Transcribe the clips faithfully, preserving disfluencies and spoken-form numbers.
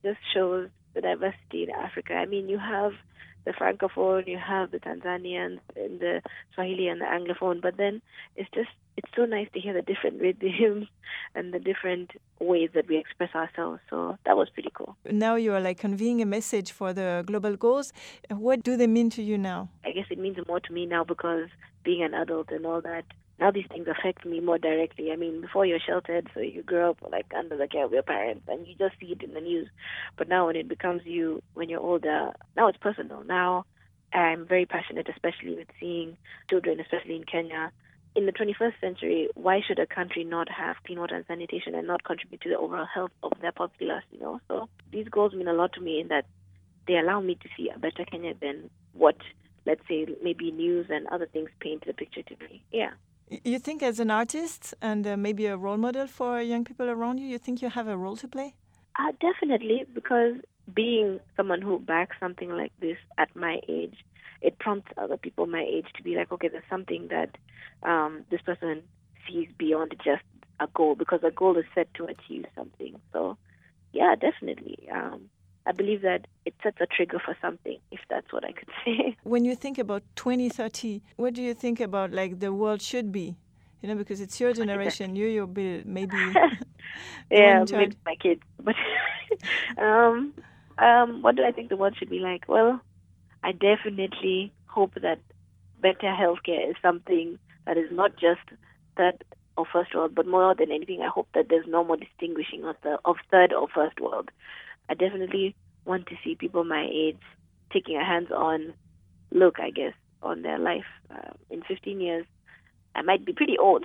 just shows the diversity in Africa. I mean, you have the Francophone, you have the Tanzanians, and the Swahili and the Anglophone, but then it's just, it's so nice to hear the different rhythms and the different ways that we express ourselves. So that was pretty cool. Now you are like conveying a message for the global goals. What do they mean to you now? I guess it means more to me now because being an adult and all that, now these things affect me more directly. I mean, before you're sheltered, so you grow up like under the care of your parents and you just see it in the news. But now when it becomes you, when you're older, now it's personal. Now I'm very passionate, especially with seeing children, especially in Kenya. In the twenty-first century, why should a country not have clean water and sanitation and not contribute to the overall health of their populace, you know? So these goals mean a lot to me in that they allow me to see a better Kenya than what, let's say, maybe news and other things paint the picture to be. Yeah. You think as an artist and uh, maybe a role model for young people around you, you think you have a role to play? Uh, definitely, because being someone who backs something like this at my age, it prompts other people my age to be like, okay, there's something that um, this person sees beyond just a goal, because a goal is set to achieve something. So, yeah, definitely. Um, I believe that it sets a trigger for something, if that's what I could say. When you think about twenty thirty, what do you think about like the world should be? You know, because it's your generation, you, you'll be maybe the one Yeah, in charge. maybe my kids. But um, um, what do I think the world should be like? Well, I definitely hope that better healthcare is something that is not just third or first world, but more than anything, I hope that there's no more distinguishing of the of third or first world. I definitely want to see people my age taking a hands-on look, I guess, on their life. Uh, in fifteen years, I might be pretty old,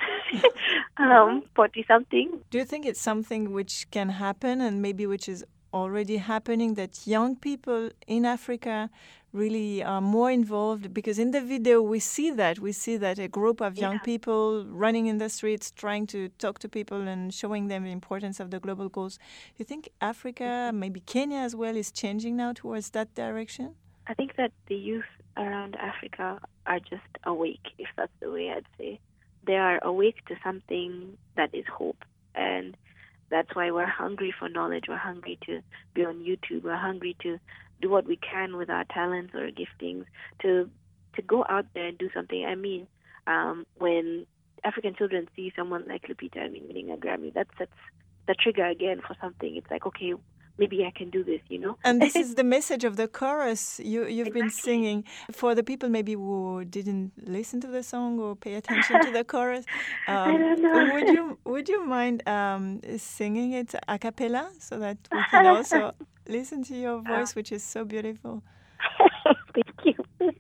um, forty-something. Do you think it's something which can happen and maybe which is already happening, that young people in Africa really are more involved? Because in the video we see that. We see that a group of young Yeah. people running in the streets, trying to talk to people and showing them the importance of the global goals. Do you think Africa, maybe Kenya as well, is changing now towards that direction? I think that the youth around Africa are just awake, if that's the way I'd say. They are awake to something that is hope. And that's why we're hungry for knowledge. We're hungry to be on YouTube. We're hungry to do what we can with our talents or giftings to to go out there and do something. I mean, um, when African children see someone like Lupita, I mean, winning a Grammy, that sets the trigger again for something. It's like, okay, maybe I can do this, you know? And this is the message of the chorus you, you've been Exactly. singing. For the people maybe who didn't listen to the song or pay attention to the chorus, I um, don't know. would you would you mind um, singing it a cappella so that we can also listen to your Uh, voice, which is so beautiful? Thank you.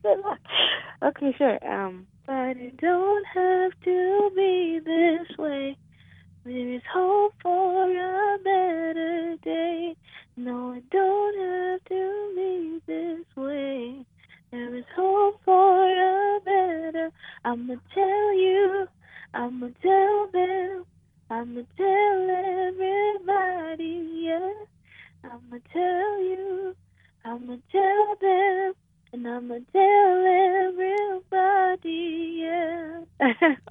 Okay, sure. Um, but it don't have to be this way. There is hope for a better day. No, it don't have to be this way. There is hope for a better. I'ma tell you, I'ma tell them, I'ma tell everybody, yeah. I'ma tell you, I'ma tell them, and I'ma tell everybody, yeah.